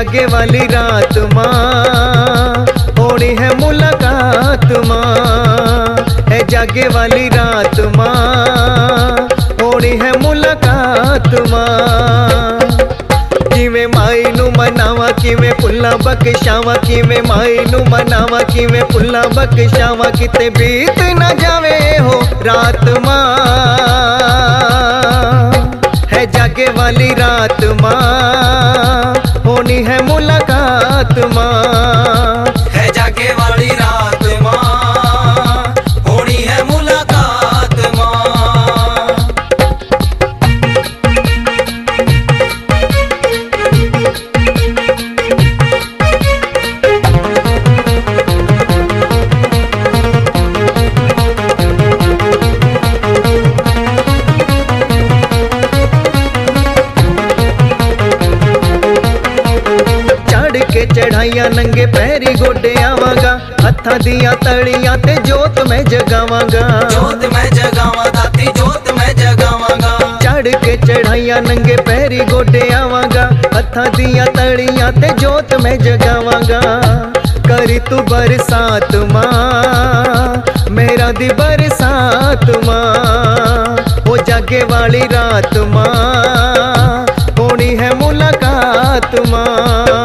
जागे वाली रात माँ होनी है मुलाकात माँ, है जागे वाली रात माँ होनी है मुलाकात माँ। किवें माई नू मनावा किवें फुल्ला बख्शावा, किवें माई नू मनावा किवें फुल्ला बख्शावा, किते बीत न जावे हो रात माँ, है जागे वाली रात माँ होनी है मुलाकात माँ, है जागे वाली रात माँ होनी है मुलाकात माँ। चढ़ाइया नंगे पैरी गोडे आवांगा, हत्था दिया तलियां ते जोत मैं जगावांगा, जोत मैं जगावां दाती जोत मैं जगावांगा। चढ़ के चढ़ाइया नंगे पैरी गोडे आवांगा, हत्था दिया तलियां ते जोत मैं जगावांगा। करी तू बरसात माँ मेरा दी बरसात माँ, हो जागे वाली रात माँ होनी है मुलाकात माँ।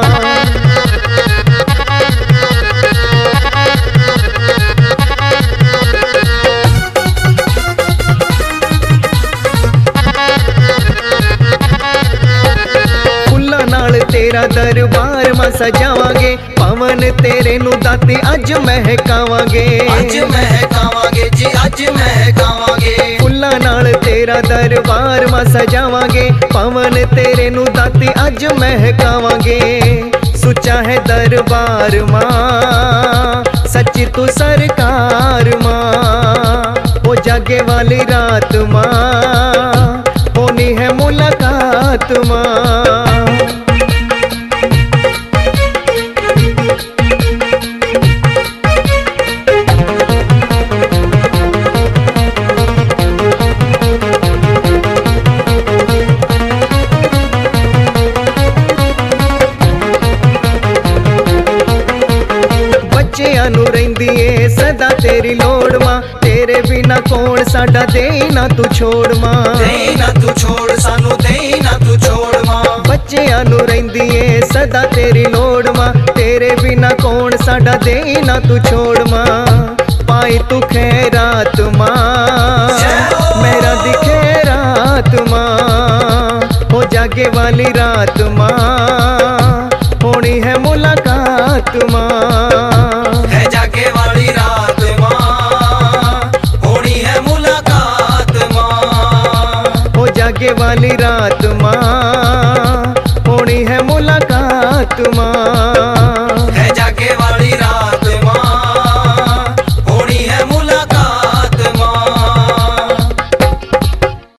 तेरा दरबार में सजावांगे, पवन तेरे नू दाती अज महकावांगे, अज महकावांगे जी अज महकावांगे। फुल्ला नाल तेरा दरबार में सजावांगे, पवन तेरे नू दाती अज महकावांगे। सुचा है दरबार माँ सच्ची तू सरकार माँ, हो जागे वाली रात माँ होनी है मुलाकात माँ। नू रहिंदी ए सदा तेरी लोड़ माँ, तेरे बिना कौन साडा दे ना तू छोड़ माँ, दे ना तू छोड़ सानू दे ना तू छोड़ माँ। बच्चियां नू रहिंदी ए सदा तेरी लोड़ माँ, तेरे बिना कौन साडा दे ना तू छोड़ माँ। पाई तू खैरात माँ मेरा दिखे रात माँ, हो जागे वाली रात माँ होनी है मुलाकात माँ, है जागे वाली रात माँ होनी है मुलाकात माँ, हो जागे वाली रात माँ होनी है मुलाकात माँ।